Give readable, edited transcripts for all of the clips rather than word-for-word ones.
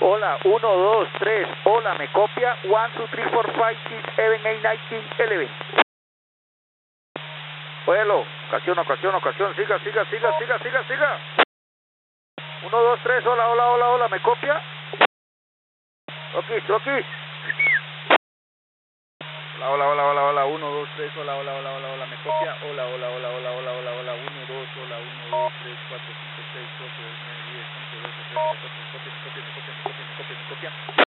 Hola, 1, 2, 3. Hola, ¿me copia? 1, 2, 3, 4, 5, 6, 7, 8, 9, 10, 11. Vuelo, ocasión. Siga. 1, 2, 3. Hola, ¿me copia? Rocky. Hola. 1, 2, 3. Hola, ¿me copia? Hola. 1, 2, 3, 4, 5, 6, 8, 9, 10, 11, 12, 13, 14, me copia.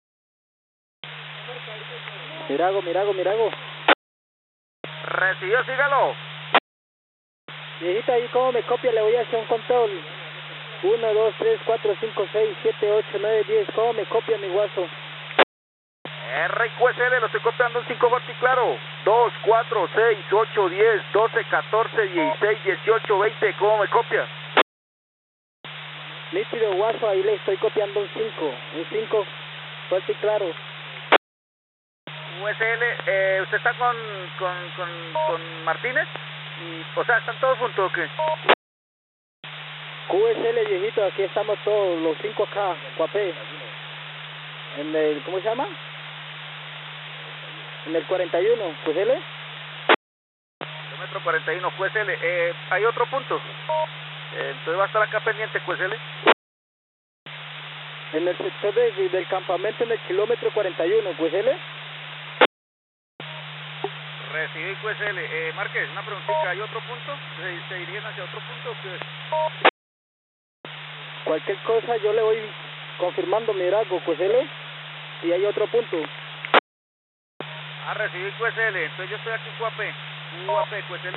Mirago. Recibió, sígalo. Viejita, ahí cómo me copia, le voy a hacer un control. 1, 2, 3, 4, 5, 6, 7, 8, 9, 10. ¿Cómo me copia mi guaso? RQSL, lo estoy copiando en 5 voltios, claro. 2, 4, 6, 8, 10, 12, 14, 16, 18, 20. ¿Cómo me copia? Nítido guaso, ahí le estoy copiando un 5 fuerte y claro. USL, ¿usted está con Martínez? O sea, ¿están todos juntos o qué? QSL, viejito, aquí estamos todos, los 5 acá, Guapé. En el, ¿cómo se llama? En el 41, QSL. Kilómetro 41, QSL. ¿Hay otro punto? Entonces va a estar acá pendiente, QSL. En el sector del campamento en el kilómetro 41, QSL. Recibí QSL. Márquez, una preguntita, ¿hay otro punto? ¿Se dirigen hacia otro punto o qué? Cualquier cosa yo le voy confirmando mi rasgo, QSL, y hay otro punto. Recibí QSL, entonces yo estoy aquí UAP, QSL.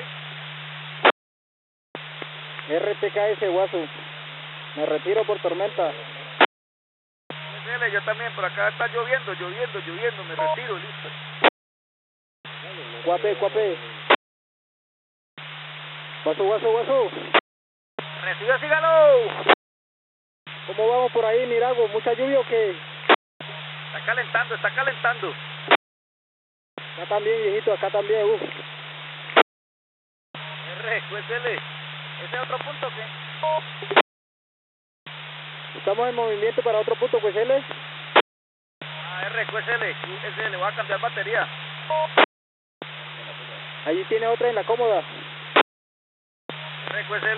RTKS, guaso, me retiro por tormenta. QSL, yo también, por acá está lloviendo, me retiro, listo. Guapé. Guaso. Recibió, sígalo. ¿Cómo vamos por ahí, Mirago? ¿Mucha lluvia o qué? Está calentando. Acá también, viejito, acá también, QSL, ¿ese es otro punto o qué? Estamos en movimiento para otro punto, QSL. QSL, voy a cambiar batería. Allí tiene otra en la cómoda. QSL.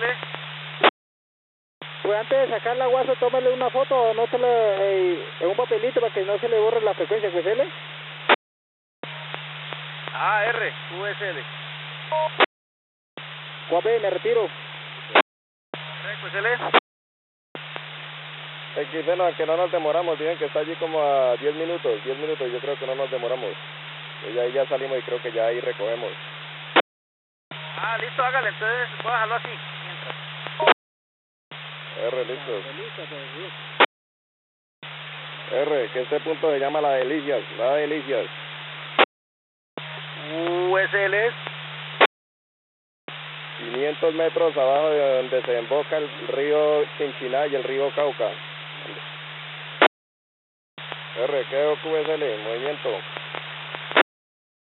Pues antes de sacarla, guaso, tómale una foto, no se le, en un papelito para que no se le borre la frecuencia, QSL. QSL. Guapé, me retiro. QSL. Bueno, que no nos demoramos, dicen que está allí como a 10 minutos, yo creo que no nos demoramos. Y ahí ya salimos y creo que ya ahí recogemos. Listo, hágale, entonces voy a dejarlo así, mientras. Listo. Que este punto se llama Las Delicias. USL es 500 metros abajo de donde se emboca el río Chinchiná y el río Cauca. QSL, movimiento.